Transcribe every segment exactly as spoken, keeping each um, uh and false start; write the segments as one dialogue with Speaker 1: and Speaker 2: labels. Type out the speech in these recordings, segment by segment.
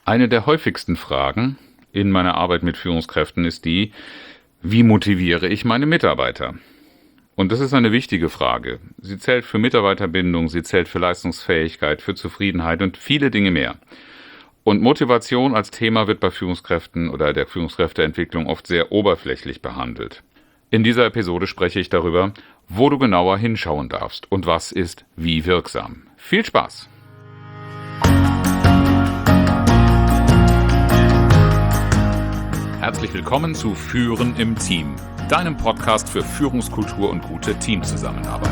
Speaker 1: Eine der häufigsten Fragen in meiner Arbeit mit Führungskräften ist die: Wie motiviere ich meine Mitarbeiter? Und das ist eine wichtige Frage. Sie zählt für Mitarbeiterbindung, sie zählt für Leistungsfähigkeit, für Zufriedenheit und viele Dinge mehr. Und Motivation als Thema wird bei Führungskräften oder der Führungskräfteentwicklung oft sehr oberflächlich behandelt. In dieser Episode spreche ich darüber, wo du genauer hinschauen darfst und was ist wie wirksam. Viel Spaß! Herzlich willkommen zu Führen im Team, deinem Podcast für Führungskultur und gute Teamzusammenarbeit.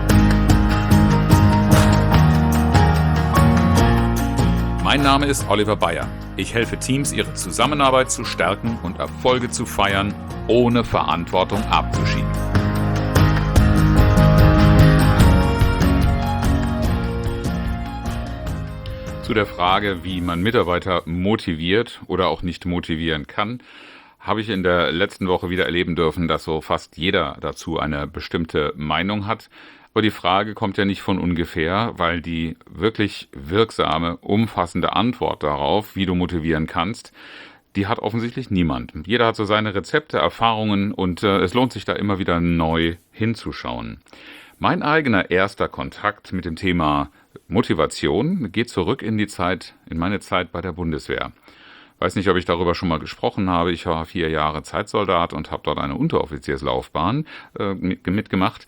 Speaker 1: Mein Name ist Oliver Bayer. Ich helfe Teams, ihre Zusammenarbeit zu stärken und Erfolge zu feiern, ohne Verantwortung abzuschieben. Zu der Frage, wie man Mitarbeiter motiviert oder auch nicht motivieren kann, habe ich in der letzten Woche wieder erleben dürfen, dass so fast jeder dazu eine bestimmte Meinung hat. Aber die Frage kommt ja nicht von ungefähr, weil die wirklich wirksame, umfassende Antwort darauf, wie du motivieren kannst, die hat offensichtlich niemand. Jeder hat so seine Rezepte, Erfahrungen und äh, es lohnt sich da immer wieder neu hinzuschauen. Mein eigener erster Kontakt mit dem Thema Motivation geht zurück in die Zeit, in meine Zeit bei der Bundeswehr. Weiß nicht, ob ich darüber schon mal gesprochen habe. Ich war vier Jahre Zeitsoldat und habe dort eine Unteroffizierslaufbahn äh, mitgemacht.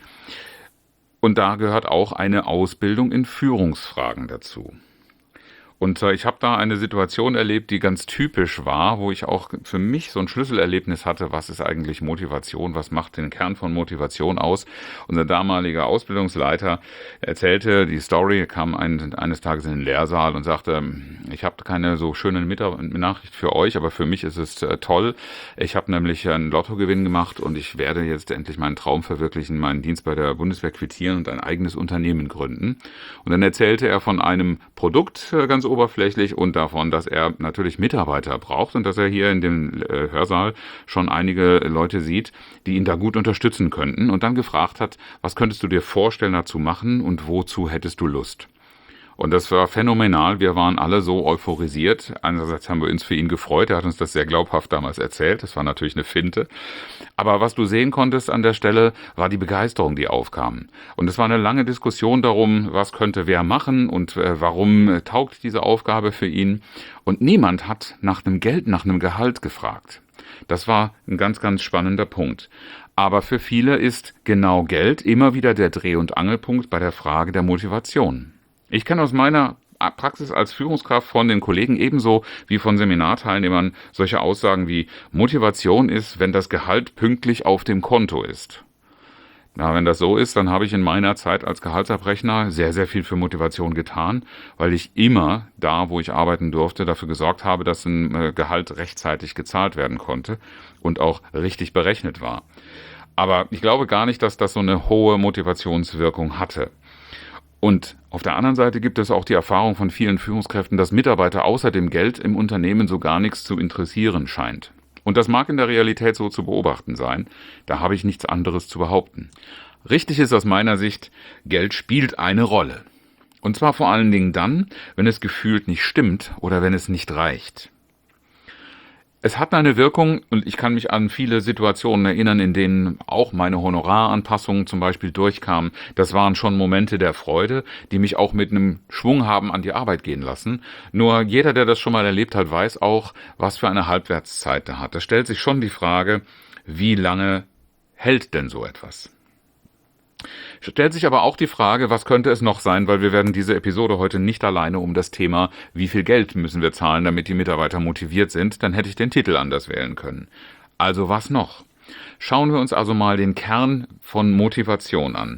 Speaker 1: Und da gehört auch eine Ausbildung in Führungsfragen dazu. Und äh, ich habe da eine Situation erlebt, die ganz typisch war, wo ich auch für mich so ein Schlüsselerlebnis hatte, was ist eigentlich Motivation, was macht den Kern von Motivation aus. Unser damaliger Ausbildungsleiter erzählte die Story, kam ein, eines Tages in den Lehrsaal und sagte, ich habe keine so schöne Nachricht für euch, aber für mich ist es äh, toll. Ich habe nämlich einen Lottogewinn gemacht und ich werde jetzt endlich meinen Traum verwirklichen, meinen Dienst bei der Bundeswehr quittieren und ein eigenes Unternehmen gründen. Und dann erzählte er von einem Produkt, äh, ganz oberflächlich, und davon, dass er natürlich Mitarbeiter braucht und dass er hier in dem äh, Hörsaal schon einige Leute sieht, die ihn da gut unterstützen könnten, und dann gefragt hat, was könntest du dir vorstellen, dazu machen und wozu hättest du Lust? Und das war phänomenal. Wir waren alle so euphorisiert. Einerseits haben wir uns für ihn gefreut. Er hat uns das sehr glaubhaft damals erzählt. Das war natürlich eine Finte. Aber was du sehen konntest an der Stelle, war die Begeisterung, die aufkam. Und es war eine lange Diskussion darum, was könnte wer machen und äh, warum äh, taugt diese Aufgabe für ihn. Und niemand hat nach einem Geld, nach einem Gehalt gefragt. Das war ein ganz, ganz spannender Punkt. Aber für viele ist genau Geld immer wieder der Dreh- und Angelpunkt bei der Frage der Motivation. Ich kenne aus meiner Praxis als Führungskraft von den Kollegen ebenso wie von Seminarteilnehmern solche Aussagen wie: Motivation ist, wenn das Gehalt pünktlich auf dem Konto ist. Na, wenn das so ist, dann habe ich in meiner Zeit als Gehaltsabrechner sehr, sehr viel für Motivation getan, weil ich immer da, wo ich arbeiten durfte, dafür gesorgt habe, dass ein Gehalt rechtzeitig gezahlt werden konnte und auch richtig berechnet war. Aber ich glaube gar nicht, dass das so eine hohe Motivationswirkung hatte. Und auf der anderen Seite gibt es auch die Erfahrung von vielen Führungskräften, dass Mitarbeiter außer dem Geld im Unternehmen so gar nichts zu interessieren scheint. Und das mag in der Realität so zu beobachten sein. Da habe ich nichts anderes zu behaupten. Richtig ist aus meiner Sicht, Geld spielt eine Rolle. Und zwar vor allen Dingen dann, wenn es gefühlt nicht stimmt oder wenn es nicht reicht. Es hat eine Wirkung, und ich kann mich an viele Situationen erinnern, in denen auch meine Honoraranpassungen zum Beispiel durchkamen. Das waren schon Momente der Freude, die mich auch mit einem Schwung haben an die Arbeit gehen lassen. Nur jeder, der das schon mal erlebt hat, weiß auch, was für eine Halbwertszeit er hat. Da stellt sich schon die Frage, wie lange hält denn so etwas? Stellt sich aber auch die Frage, was könnte es noch sein, weil wir werden diese Episode heute nicht alleine um das Thema, wie viel Geld müssen wir zahlen, damit die Mitarbeiter motiviert sind, dann hätte ich den Titel anders wählen können. Also was noch? Schauen wir uns also mal den Kern von Motivation an.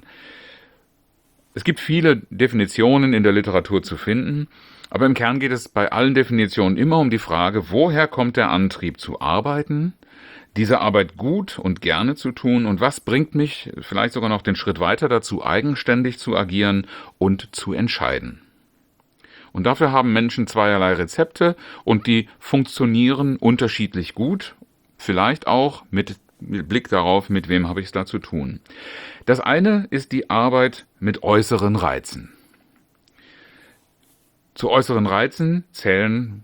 Speaker 1: Es gibt viele Definitionen in der Literatur zu finden, aber im Kern geht es bei allen Definitionen immer um die Frage, woher kommt der Antrieb zu arbeiten, diese Arbeit gut und gerne zu tun, und was bringt mich vielleicht sogar noch den Schritt weiter dazu, eigenständig zu agieren und zu entscheiden. Und dafür haben Menschen zweierlei Rezepte und die funktionieren unterschiedlich gut, vielleicht auch mit Blick darauf, mit wem habe ich es da zu tun. Das eine ist die Arbeit mit äußeren Reizen. Zu äußeren Reizen zählen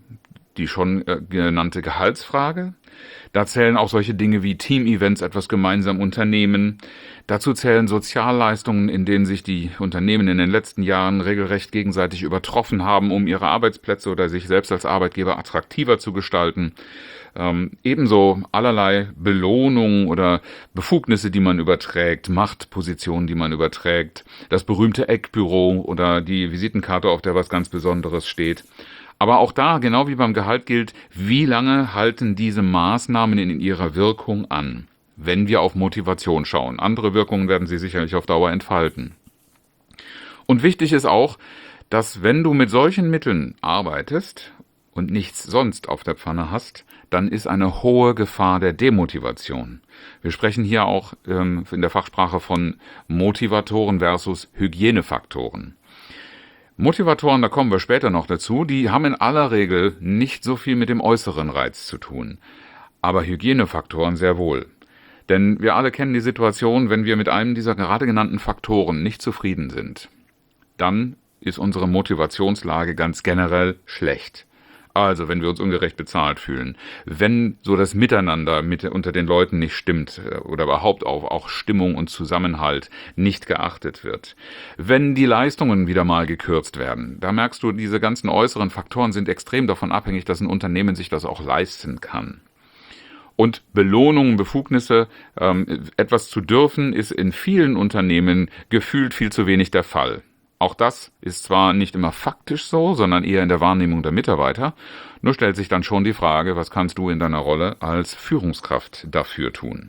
Speaker 1: die schon äh, genannte Gehaltsfrage. Da zählen auch solche Dinge wie Team-Events, etwas gemeinsam unternehmen. Dazu zählen Sozialleistungen, in denen sich die Unternehmen in den letzten Jahren regelrecht gegenseitig übertroffen haben, um ihre Arbeitsplätze oder sich selbst als Arbeitgeber attraktiver zu gestalten. Ähm, ebenso allerlei Belohnungen oder Befugnisse, die man überträgt, Machtpositionen, die man überträgt, das berühmte Eckbüro oder die Visitenkarte, auf der was ganz Besonderes steht. Aber auch da, genau wie beim Gehalt gilt, wie lange halten diese Maßnahmen in ihrer Wirkung an, wenn wir auf Motivation schauen. Andere Wirkungen werden sie sicherlich auf Dauer entfalten. Und wichtig ist auch, dass wenn du mit solchen Mitteln arbeitest und nichts sonst auf der Pfanne hast, dann ist eine hohe Gefahr der Demotivation. Wir sprechen hier auch ähm, in der Fachsprache von Motivatoren versus Hygienefaktoren. Motivatoren, da kommen wir später noch dazu, die haben in aller Regel nicht so viel mit dem äußeren Reiz zu tun. Aber Hygienefaktoren sehr wohl. Denn wir alle kennen die Situation, wenn wir mit einem dieser gerade genannten Faktoren nicht zufrieden sind, dann ist unsere Motivationslage ganz generell schlecht. Also, wenn wir uns ungerecht bezahlt fühlen, wenn so das Miteinander mit, unter den Leuten nicht stimmt oder überhaupt auch, auch Stimmung und Zusammenhalt nicht geachtet wird, wenn die Leistungen wieder mal gekürzt werden, da merkst du, diese ganzen äußeren Faktoren sind extrem davon abhängig, dass ein Unternehmen sich das auch leisten kann. Und Belohnungen, Befugnisse, ähm, etwas zu dürfen, ist in vielen Unternehmen gefühlt viel zu wenig der Fall. Auch das ist zwar nicht immer faktisch so, sondern eher in der Wahrnehmung der Mitarbeiter. Nur stellt sich dann schon die Frage, was kannst du in deiner Rolle als Führungskraft dafür tun?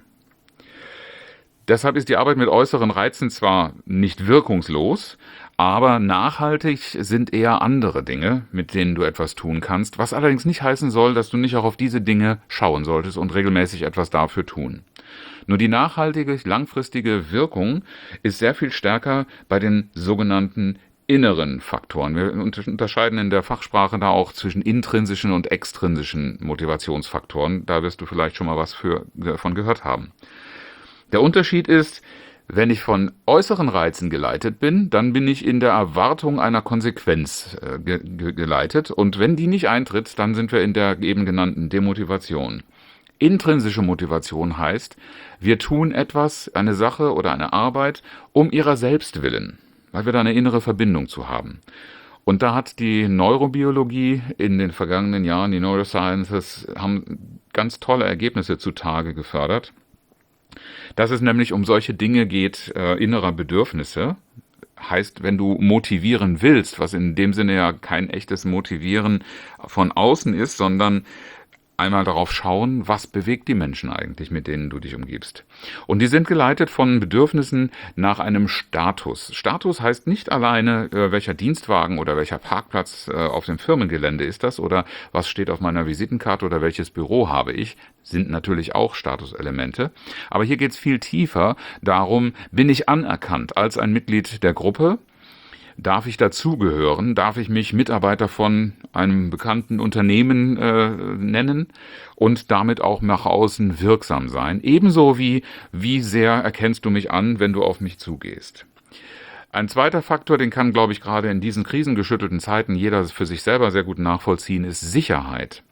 Speaker 1: Deshalb ist die Arbeit mit äußeren Reizen zwar nicht wirkungslos, aber nachhaltig sind eher andere Dinge, mit denen du etwas tun kannst, was allerdings nicht heißen soll, dass du nicht auch auf diese Dinge schauen solltest und regelmäßig etwas dafür tun. Nur die nachhaltige, langfristige Wirkung ist sehr viel stärker bei den sogenannten inneren Faktoren. Wir unterscheiden in der Fachsprache da auch zwischen intrinsischen und extrinsischen Motivationsfaktoren. Da wirst du vielleicht schon mal was für, davon gehört haben. Der Unterschied ist, wenn ich von äußeren Reizen geleitet bin, dann bin ich in der Erwartung einer Konsequenz äh, ge- ge- geleitet. Und wenn die nicht eintritt, dann sind wir in der eben genannten Demotivation. Intrinsische Motivation heißt, wir tun etwas, eine Sache oder eine Arbeit, um ihrer selbst willen, weil wir da eine innere Verbindung zu haben. Und da hat die Neurobiologie in den vergangenen Jahren, die Neurosciences, haben ganz tolle Ergebnisse zutage gefördert, dass es nämlich um solche Dinge geht, äh, innerer Bedürfnisse. Heißt, wenn du motivieren willst, was in dem Sinne ja kein echtes Motivieren von außen ist, sondern einmal darauf schauen, was bewegt die Menschen eigentlich, mit denen du dich umgibst. Und die sind geleitet von Bedürfnissen nach einem Status. Status heißt nicht alleine, äh, welcher Dienstwagen oder welcher Parkplatz äh, auf dem Firmengelände ist das oder was steht auf meiner Visitenkarte oder welches Büro habe ich, sind natürlich auch Statuselemente. Aber hier geht es viel tiefer darum, bin ich anerkannt als ein Mitglied der Gruppe? Darf ich dazugehören? Darf ich mich Mitarbeiter von einem bekannten Unternehmen äh, nennen und damit auch nach außen wirksam sein? Ebenso wie, wie sehr erkennst du mich an, wenn du auf mich zugehst? Ein zweiter Faktor, den kann, glaube ich, gerade in diesen krisengeschüttelten Zeiten jeder für sich selber sehr gut nachvollziehen, ist Sicherheit.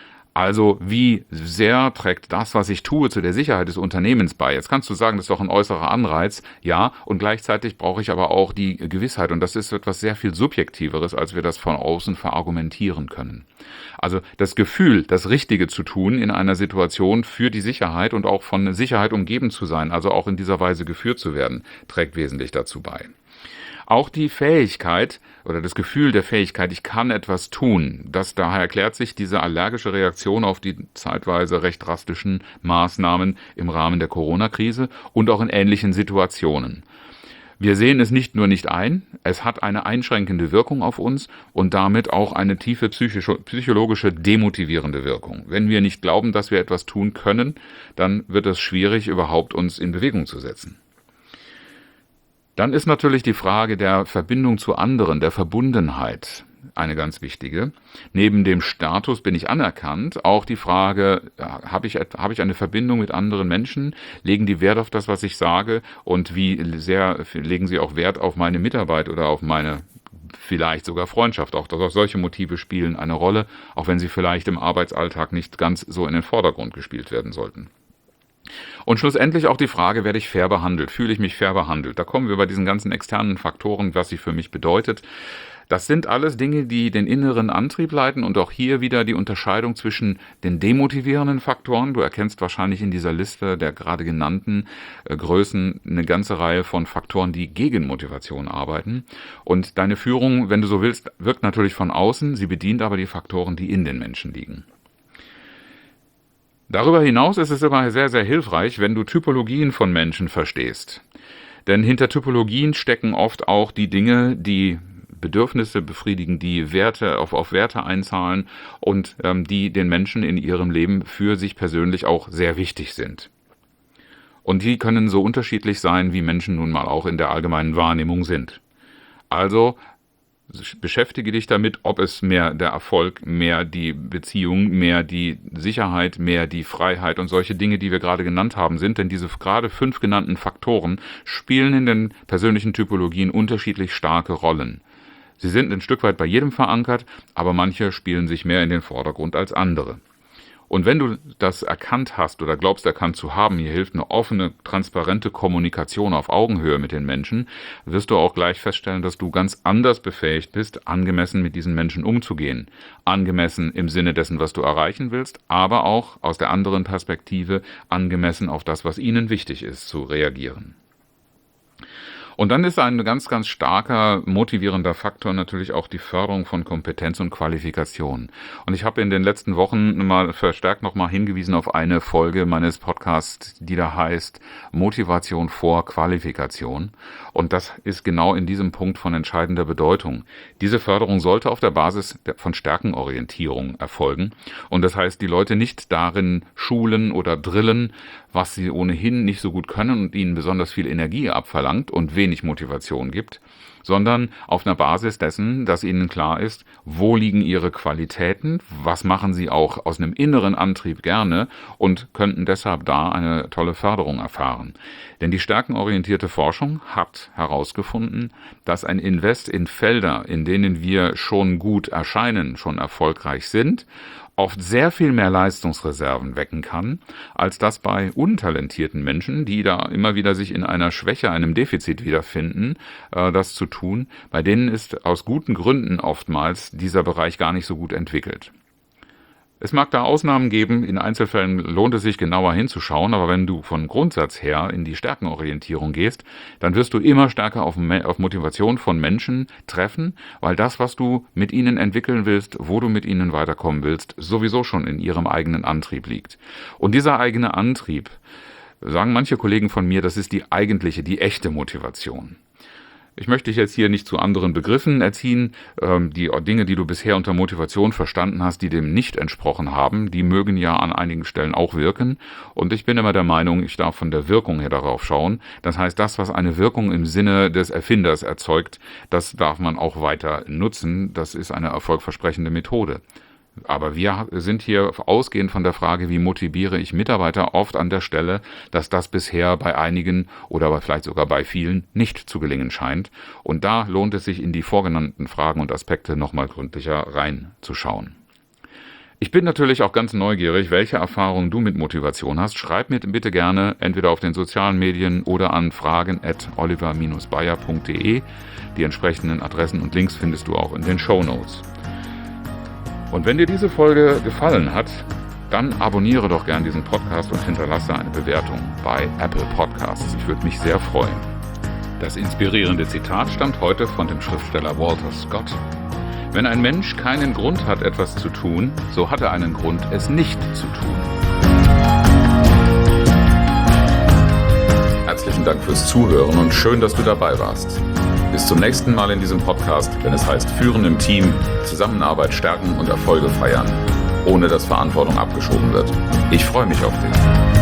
Speaker 1: Also wie sehr trägt das, was ich tue, zu der Sicherheit des Unternehmens bei? Jetzt kannst du sagen, das ist doch ein äußerer Anreiz. Ja, und gleichzeitig brauche ich aber auch die Gewissheit. Und das ist etwas sehr viel Subjektiveres, als wir das von außen verargumentieren können. Also das Gefühl, das Richtige zu tun in einer Situation für die Sicherheit und auch von Sicherheit umgeben zu sein, also auch in dieser Weise geführt zu werden, trägt wesentlich dazu bei. Auch die Fähigkeit oder das Gefühl der Fähigkeit, ich kann etwas tun, das daher erklärt sich diese allergische Reaktion auf die zeitweise recht drastischen Maßnahmen im Rahmen der Corona-Krise und auch in ähnlichen Situationen. Wir sehen es nicht nur nicht ein, es hat eine einschränkende Wirkung auf uns und damit auch eine tiefe psychische, psychologische demotivierende Wirkung. Wenn wir nicht glauben, dass wir etwas tun können, dann wird es schwierig, überhaupt uns in Bewegung zu setzen. Dann ist natürlich die Frage der Verbindung zu anderen, der Verbundenheit, eine ganz wichtige. Neben dem Status bin ich anerkannt, auch die Frage, habe ich, habe ich eine Verbindung mit anderen Menschen, legen die Wert auf das, was ich sage und wie sehr legen sie auch Wert auf meine Mitarbeit oder auf meine vielleicht sogar Freundschaft. Auch, auch solche Motive spielen eine Rolle, auch wenn sie vielleicht im Arbeitsalltag nicht ganz so in den Vordergrund gespielt werden sollten. Und schlussendlich auch die Frage, werde ich fair behandelt? Fühle ich mich fair behandelt? Da kommen wir bei diesen ganzen externen Faktoren, was sie für mich bedeutet. Das sind alles Dinge, die den inneren Antrieb leiten und auch hier wieder die Unterscheidung zwischen den demotivierenden Faktoren. Du erkennst wahrscheinlich in dieser Liste der gerade genannten äh, Größen eine ganze Reihe von Faktoren, die gegen Motivation arbeiten. Und deine Führung, wenn du so willst, wirkt natürlich von außen, sie bedient aber die Faktoren, die in den Menschen liegen. Darüber hinaus ist es immer sehr, sehr hilfreich, wenn du Typologien von Menschen verstehst. Denn hinter Typologien stecken oft auch die Dinge, die Bedürfnisse befriedigen, die Werte auf, auf Werte einzahlen und ähm, die den Menschen in ihrem Leben für sich persönlich auch sehr wichtig sind. Und die können so unterschiedlich sein, wie Menschen nun mal auch in der allgemeinen Wahrnehmung sind. Also beschäftige dich damit, ob es mehr der Erfolg, mehr die Beziehung, mehr die Sicherheit, mehr die Freiheit und solche Dinge, die wir gerade genannt haben, sind. Denn diese gerade fünf genannten Faktoren spielen in den persönlichen Typologien unterschiedlich starke Rollen. Sie sind ein Stück weit bei jedem verankert, aber manche spielen sich mehr in den Vordergrund als andere. Und wenn du das erkannt hast oder glaubst erkannt zu haben, hier hilft eine offene, transparente Kommunikation auf Augenhöhe mit den Menschen, wirst du auch gleich feststellen, dass du ganz anders befähigt bist, angemessen mit diesen Menschen umzugehen. Angemessen im Sinne dessen, was du erreichen willst, aber auch aus der anderen Perspektive angemessen auf das, was ihnen wichtig ist, zu reagieren. Und dann ist ein ganz, ganz starker motivierender Faktor natürlich auch die Förderung von Kompetenz und Qualifikation. Und ich habe in den letzten Wochen mal verstärkt nochmal hingewiesen auf eine Folge meines Podcasts, die da heißt Motivation vor Qualifikation. Und das ist genau in diesem Punkt von entscheidender Bedeutung. Diese Förderung sollte auf der Basis von Stärkenorientierung erfolgen. Und das heißt, die Leute nicht darin schulen oder drillen, was sie ohnehin nicht so gut können und ihnen besonders viel Energie abverlangt und wenig Motivation gibt, sondern auf einer Basis dessen, dass ihnen klar ist, wo liegen ihre Qualitäten, was machen sie auch aus einem inneren Antrieb gerne und könnten deshalb da eine tolle Förderung erfahren. Denn die stärkenorientierte Forschung hat herausgefunden, dass ein Invest in Felder, in denen wir schon gut erscheinen, schon erfolgreich sind, oft sehr viel mehr Leistungsreserven wecken kann, als das bei untalentierten Menschen, die da immer wieder sich in einer Schwäche, einem Defizit wiederfinden, äh, das zu tun. Bei denen ist aus guten Gründen oftmals dieser Bereich gar nicht so gut entwickelt. Es mag da Ausnahmen geben, in Einzelfällen lohnt es sich genauer hinzuschauen, aber wenn du von Grundsatz her in die Stärkenorientierung gehst, dann wirst du immer stärker auf, auf Motivation von Menschen treffen, weil das, was du mit ihnen entwickeln willst, wo du mit ihnen weiterkommen willst, sowieso schon in ihrem eigenen Antrieb liegt. Und dieser eigene Antrieb, sagen manche Kollegen von mir, das ist die eigentliche, die echte Motivation. Ich möchte dich jetzt hier nicht zu anderen Begriffen erziehen. Die Dinge, die du bisher unter Motivation verstanden hast, die dem nicht entsprochen haben, die mögen ja an einigen Stellen auch wirken. Und ich bin immer der Meinung, ich darf von der Wirkung her darauf schauen. Das heißt, das, was eine Wirkung im Sinne des Erfinders erzeugt, das darf man auch weiter nutzen. Das ist eine erfolgversprechende Methode. Aber wir sind hier ausgehend von der Frage, wie motiviere ich Mitarbeiter, oft an der Stelle, dass das bisher bei einigen oder vielleicht sogar bei vielen nicht zu gelingen scheint. Und da lohnt es sich, in die vorgenannten Fragen und Aspekte nochmal gründlicher reinzuschauen. Ich bin natürlich auch ganz neugierig, welche Erfahrungen du mit Motivation hast. Schreib mir bitte gerne entweder auf den sozialen Medien oder an fragen at oliver dash bayer punkt de. Die entsprechenden Adressen und Links findest du auch in den Shownotes. Und wenn dir diese Folge gefallen hat, dann abonniere doch gern diesen Podcast und hinterlasse eine Bewertung bei Apple Podcasts. Ich würde mich sehr freuen. Das inspirierende Zitat stammt heute von dem Schriftsteller Walter Scott. Wenn ein Mensch keinen Grund hat, etwas zu tun, so hat er einen Grund, es nicht zu tun. Herzlichen Dank fürs Zuhören und schön, dass du dabei warst. Bis zum nächsten Mal in diesem Podcast, wenn es heißt Führen im Team, Zusammenarbeit stärken und Erfolge feiern, ohne dass Verantwortung abgeschoben wird. Ich freue mich auf dich.